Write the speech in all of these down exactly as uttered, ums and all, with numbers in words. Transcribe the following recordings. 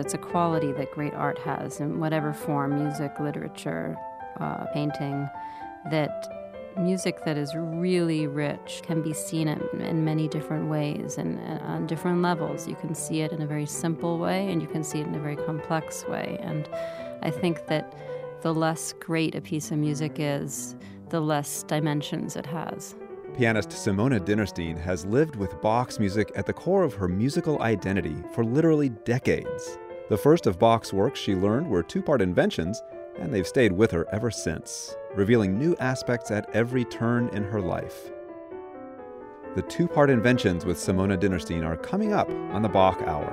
it's a quality that great art has in whatever form, music, literature, uh, painting, that music that is really rich can be seen in, in many different ways and, and on different levels. You can see it in a very simple way, and you can see it in a very complex way. And I think that the less great a piece of music is, the less dimensions it has. Pianist Simona Dinnerstein has lived with Bach's music at the core of her musical identity for literally decades. The first of Bach's works she learned were two-part inventions, and they've stayed with her ever since, revealing new aspects at every turn in her life. The two-part inventions with Simona Dinnerstein are coming up on the Bach Hour.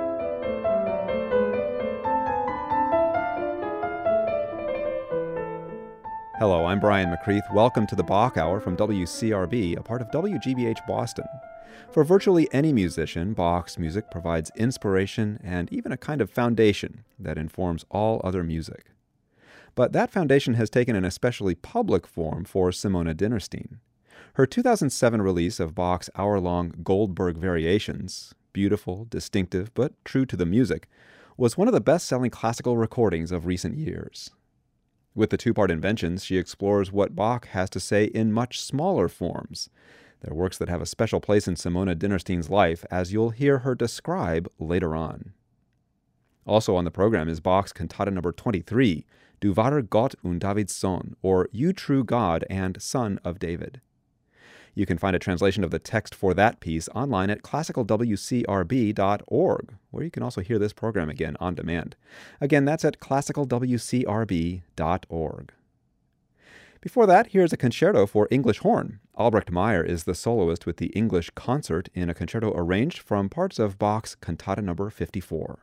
Hello, I'm Brian McCreath. Welcome to the Bach Hour from W C R B, a part of W G B H Boston. For virtually any musician, Bach's music provides inspiration and even a kind of foundation that informs all other music. But that foundation has taken an especially public form for Simona Dinnerstein. Her two thousand seven release of Bach's hour-long Goldberg Variations, beautiful, distinctive, but true to the music, was one of the best-selling classical recordings of recent years. With the two-part inventions, she explores what Bach has to say in much smaller forms. They're works that have a special place in Simona Dinnerstein's life, as you'll hear her describe later on. Also on the program is Bach's Cantata number twenty-three, Du wahrer Gott und Davids Sohn, or You True God and Son of David. You can find a translation of the text for that piece online at classical w c r b dot org, where you can also hear this program again on demand. Again, that's at classical w c r b dot org. Before that, here's a concerto for English horn. Albrecht Meyer is the soloist with the English Concert in a concerto arranged from parts of Bach's Cantata number fifty-four.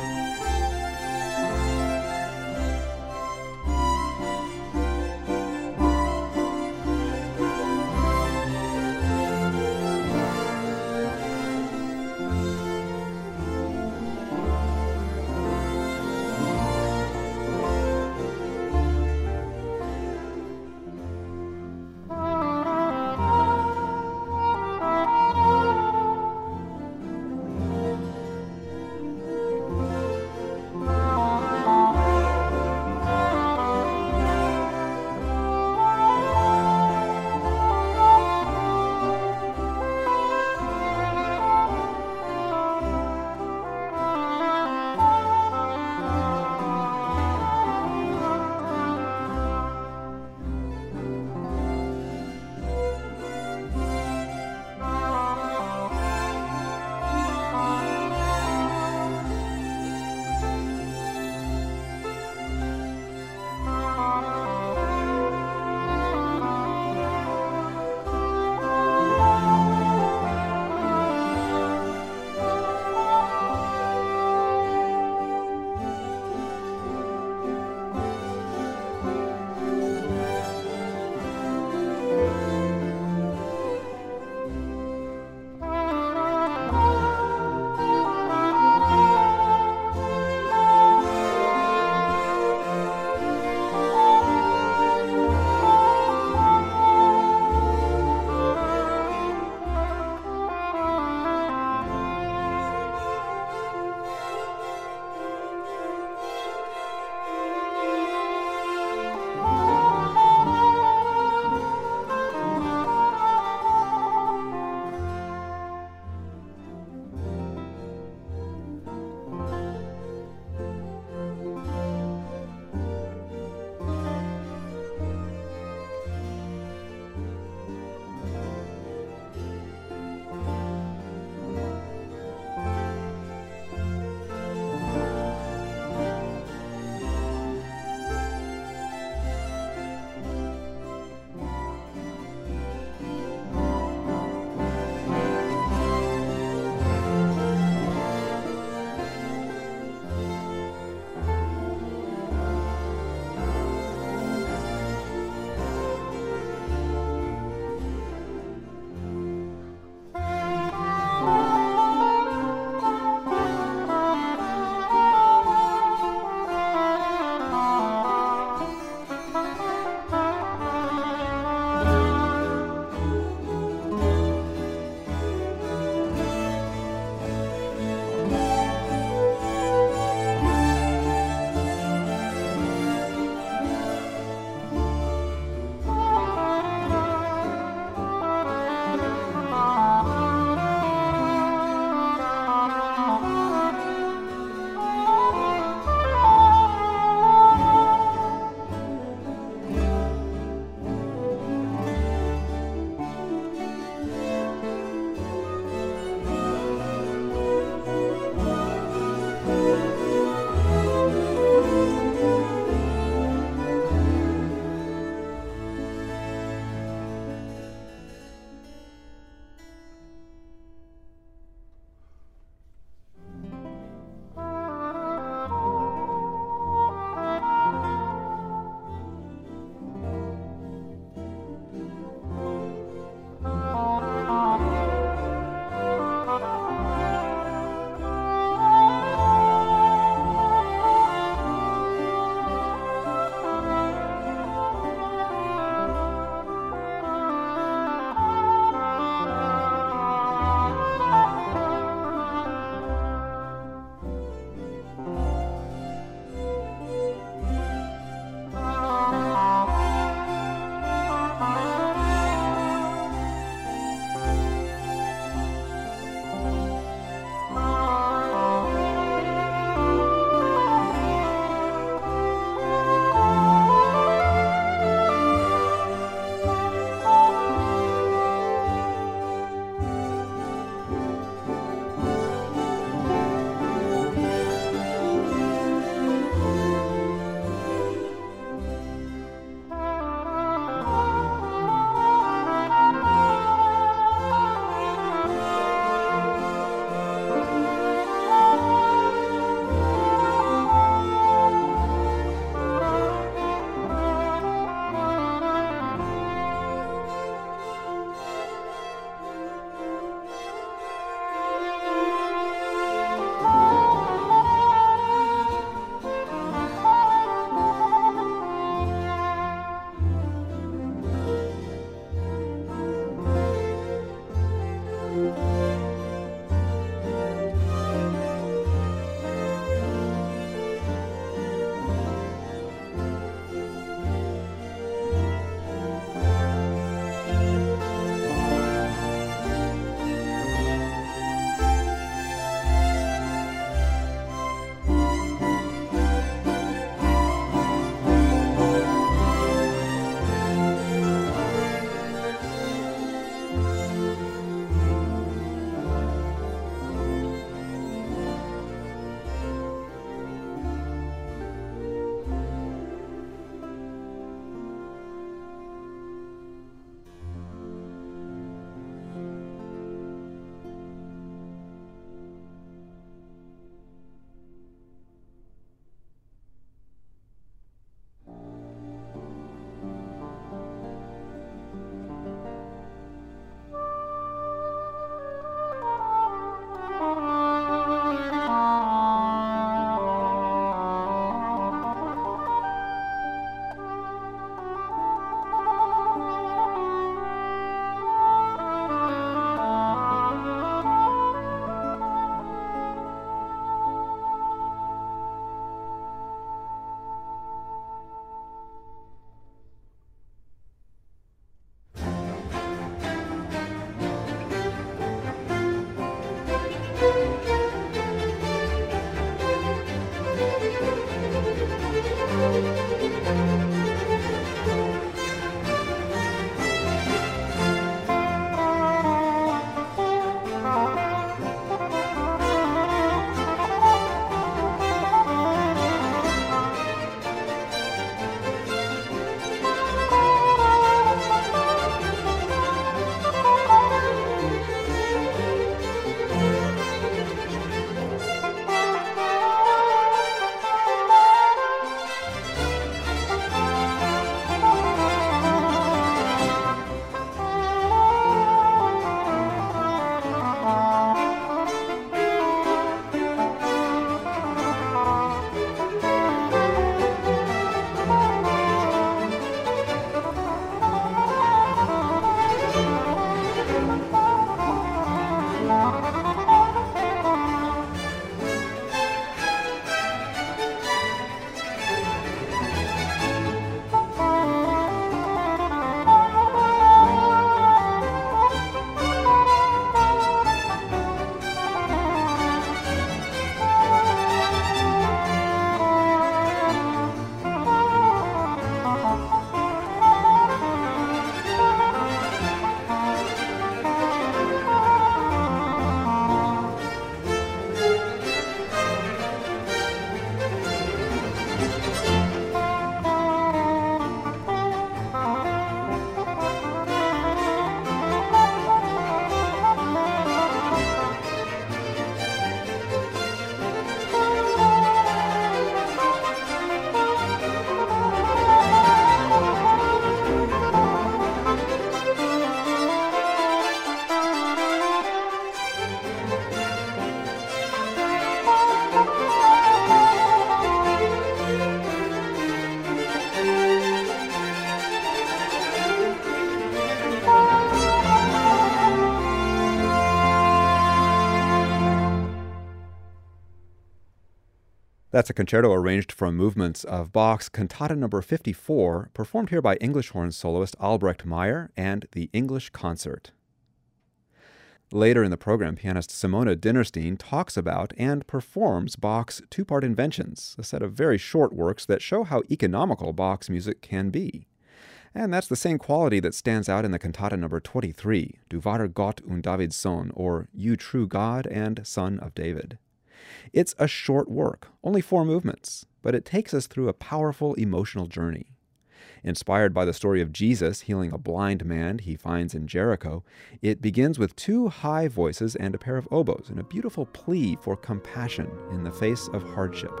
That's a concerto arranged from movements of Bach's Cantata number fifty-four, performed here by English horn soloist Albrecht Meyer and the English Concert. Later in the program, pianist Simona Dinnerstein talks about and performs Bach's two-part Inventions, a set of very short works that show how economical Bach's music can be. And that's the same quality that stands out in the Cantata number twenty-three, Du wahrer Gott und Davids Sohn, or You True God and Son of David. It's a short work, only four movements, but it takes us through a powerful emotional journey. Inspired by the story of Jesus healing a blind man he finds in Jericho, it begins with two high voices and a pair of oboes and a beautiful plea for compassion in the face of hardship.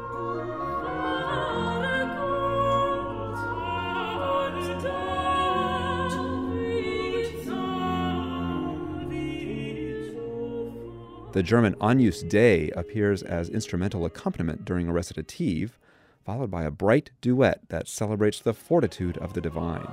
The German Agnus Dei appears as instrumental accompaniment during a recitative, followed by a bright duet that celebrates the fortitude of the divine.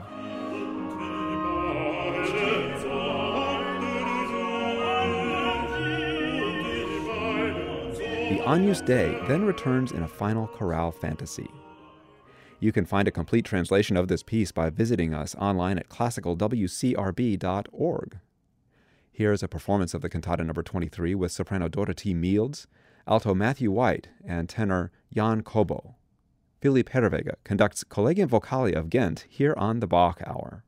The Agnus Dei then returns in a final chorale fantasy. You can find a complete translation of this piece by visiting us online at classical w c r b dot org. Here is a performance of the Cantata number twenty-three with soprano Dorothy Mields, alto Matthew White, and tenor Jan Kobo. Philipp Herreweghe conducts Collegium Vocali of Ghent here on the Bach Hour.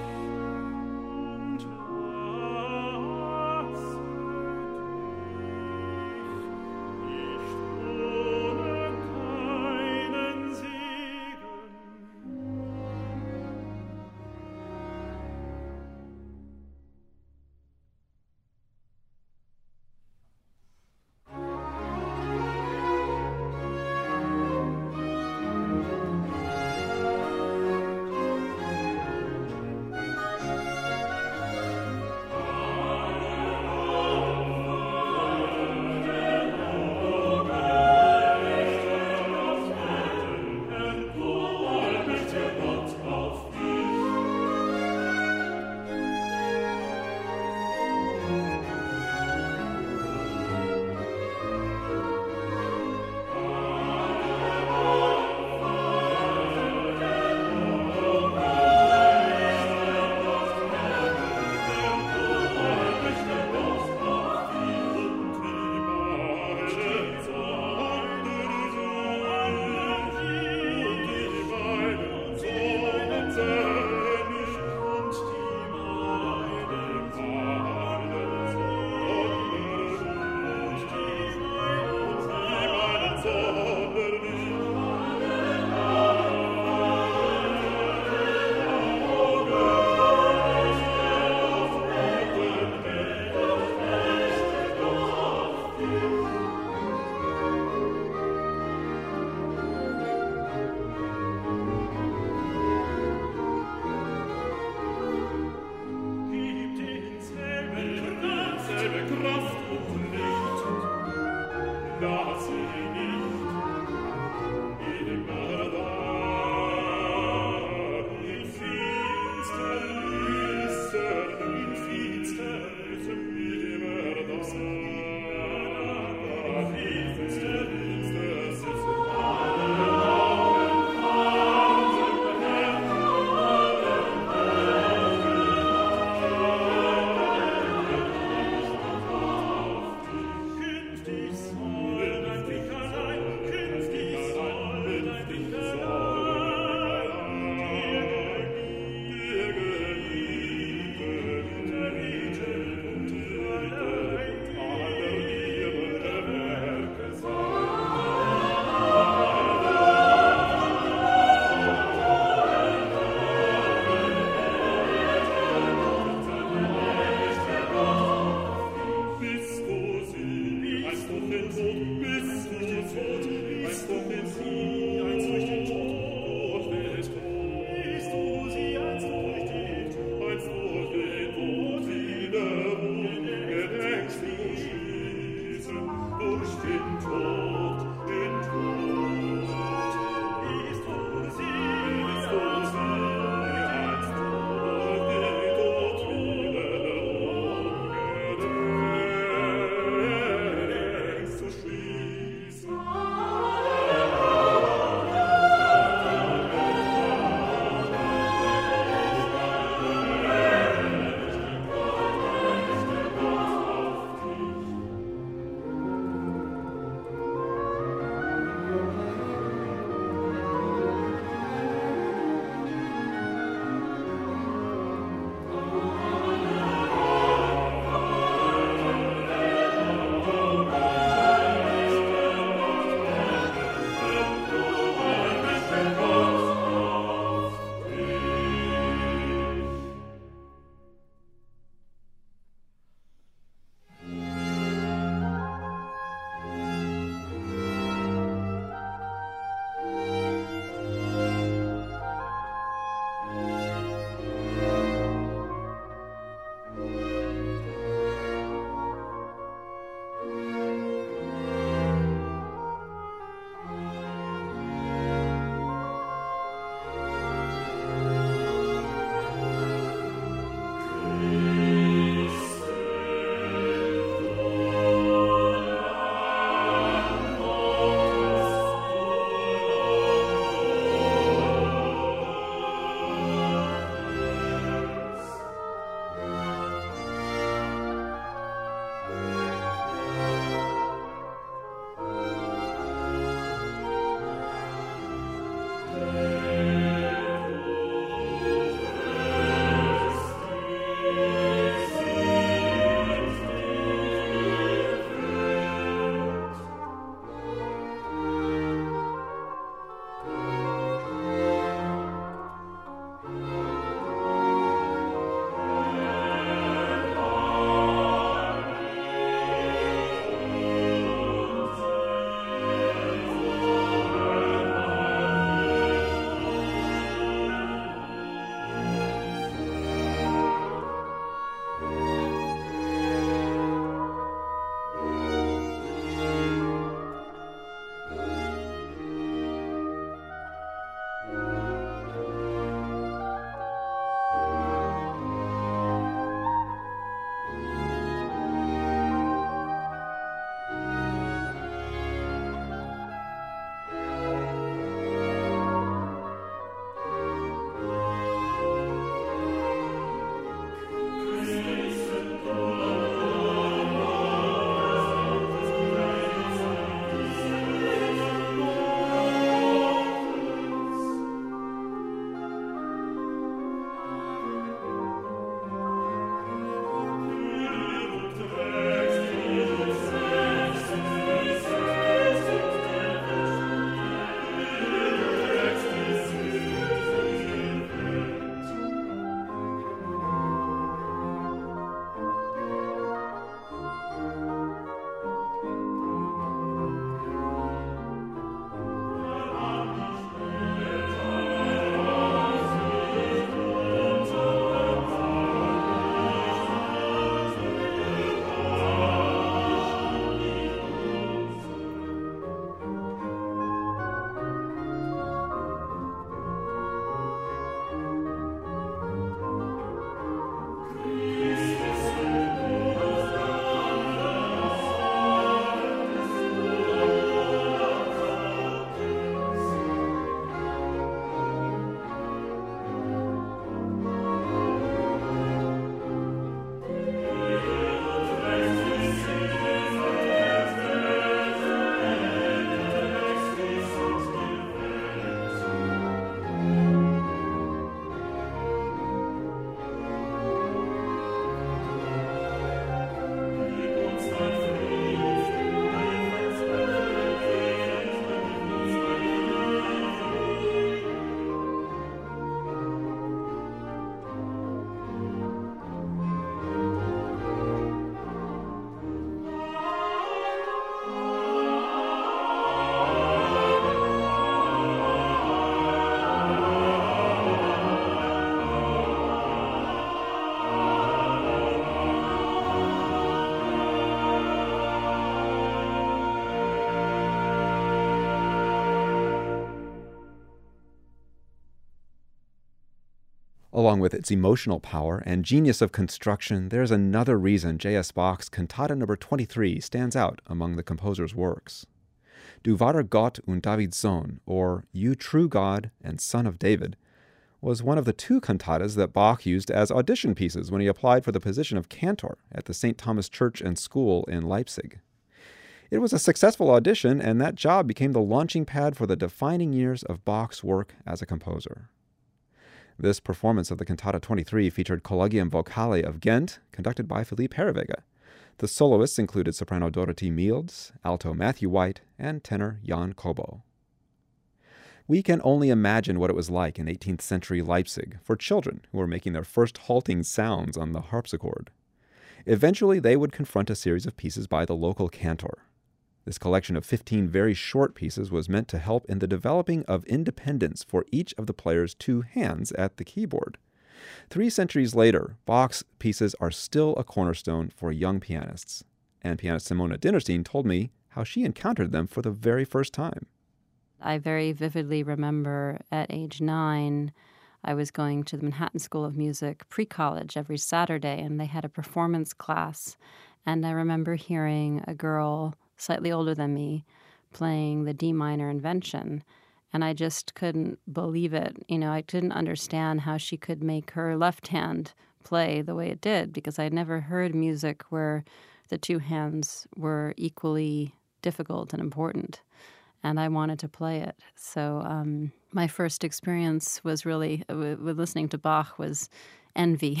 Along with its emotional power and genius of construction, there's another reason J S. Bach's Cantata number twenty-three stands out among the composer's works. Du wahrer Gott und Davids Sohn, or You True God and Son of David, was one of the two cantatas that Bach used as audition pieces when he applied for the position of cantor at the Saint Thomas Church and School in Leipzig. It was a successful audition, and that job became the launching pad for the defining years of Bach's work as a composer. This performance of the Cantata twenty-three featured Collegium Vocale of Ghent, conducted by Philippe Herreweghe. The soloists included soprano Dorothy Mields, alto Matthew White, and tenor Jan Kobo. We can only imagine what it was like in eighteenth century Leipzig for children who were making their first halting sounds on the harpsichord. Eventually, they would confront a series of pieces by the local cantor. This collection of fifteen very short pieces was meant to help in the developing of independence for each of the player's two hands at the keyboard. Three centuries later, Bach's pieces are still a cornerstone for young pianists, and pianist Simona Dinnerstein told me how she encountered them for the very first time. I very vividly remember at age nine, I was going to the Manhattan School of Music pre-college every Saturday, and they had a performance class. And I remember hearing a girl slightly older than me playing the D minor Invention, and I just couldn't believe it. You know, I didn't understand how she could make her left hand play the way it did, because I'd never heard music where the two hands were equally difficult and important. And I wanted to play it. So um, my first experience was really, with, with listening to Bach, was envy.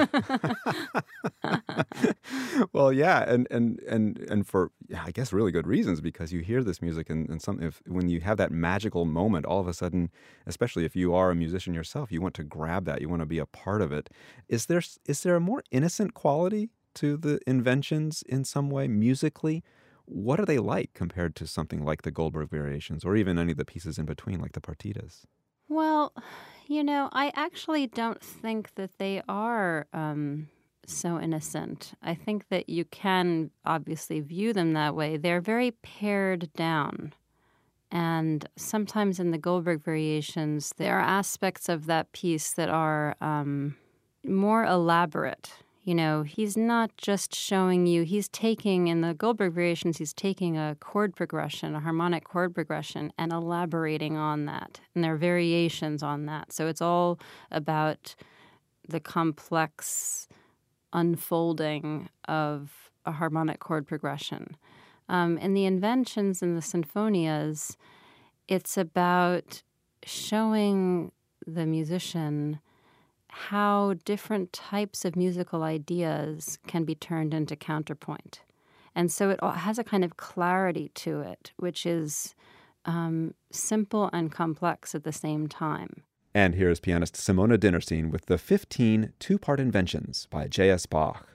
Well, yeah, and and and and for yeah, I guess really good reasons, because you hear this music and, and some if when you have that magical moment, all of a sudden, especially if you are a musician yourself, you want to grab that, you want to be a part of it. Is there is there a more innocent quality to the inventions in some way musically? What are they like compared to something like the Goldberg Variations, or even any of the pieces in between, like the partitas? Well, you know, I actually don't think that they are um, so innocent. I think that you can obviously view them that way. They're very pared down. And sometimes in the Goldberg Variations, there are aspects of that piece that are um, more elaborate. You know, he's not just showing you, he's taking, in the Goldberg Variations, he's taking a chord progression, a harmonic chord progression, and elaborating on that. And there are variations on that. So it's all about the complex unfolding of a harmonic chord progression. Um, in the Inventions and the Sinfonias, it's about showing the musician how different types of musical ideas can be turned into counterpoint. And so it has a kind of clarity to it, which is um, simple and complex at the same time. And here is pianist Simona Dinnerstein with the fifteen two-part Inventions by J S. Bach.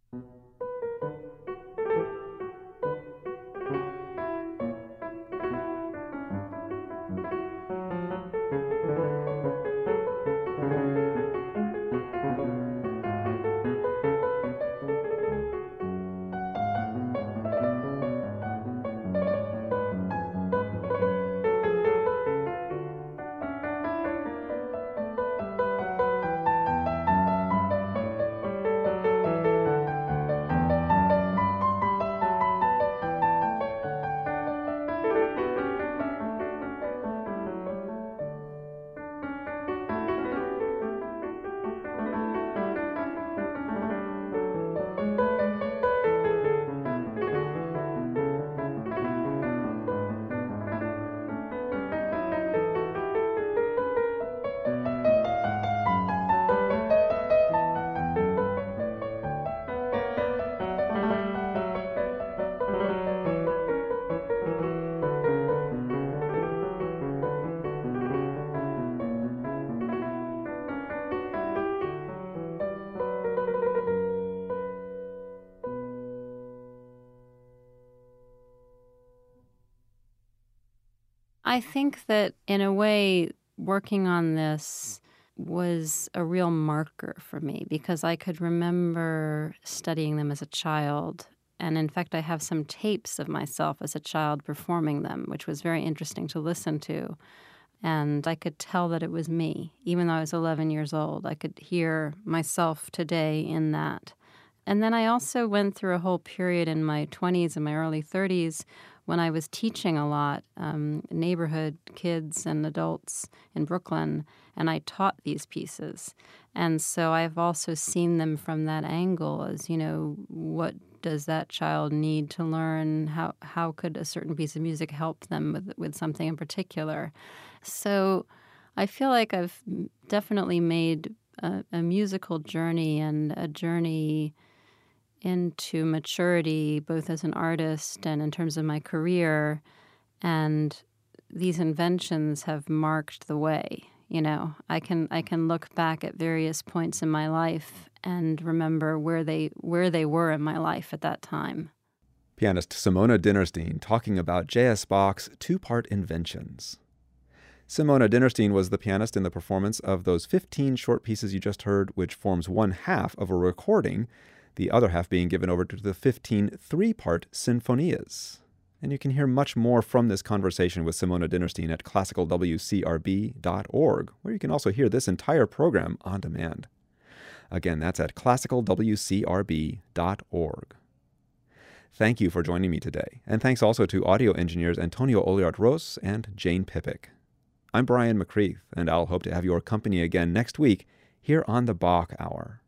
I think that in a way, working on this was a real marker for me because I could remember studying them as a child. And in fact, I have some tapes of myself as a child performing them, which was very interesting to listen to. And I could tell that it was me. Even though I was eleven years old, I could hear myself today in that. And then I also went through a whole period in my twenties and my early thirties when I was teaching a lot, um, neighborhood kids and adults in Brooklyn, and I taught these pieces. And so I've also seen them from that angle as, you know, what does that child need to learn? How how could a certain piece of music help them with, with something in particular? So I feel like I've definitely made a, a musical journey and a journey into maturity, both as an artist and in terms of my career. And these inventions have marked the way. You know, I can I can look back at various points in my life and remember where they where they were in my life at that time. Pianist Simona Dinnerstein talking about J S. Bach's two-part inventions. Simona Dinnerstein was the pianist in the performance of those fifteen short pieces you just heard, which forms one half of a recording, the other half being given over to the fifteen three-part sinfonias. And you can hear much more from this conversation with Simona Dinnerstein at classical w c r b dot org, where you can also hear this entire program on demand. Again, that's at classical w c r b dot org. Thank you for joining me today, and thanks also to audio engineers Antonio Oliart-Ros and Jane Pippick. I'm Brian McCreath, and I'll hope to have your company again next week here on the Bach Hour.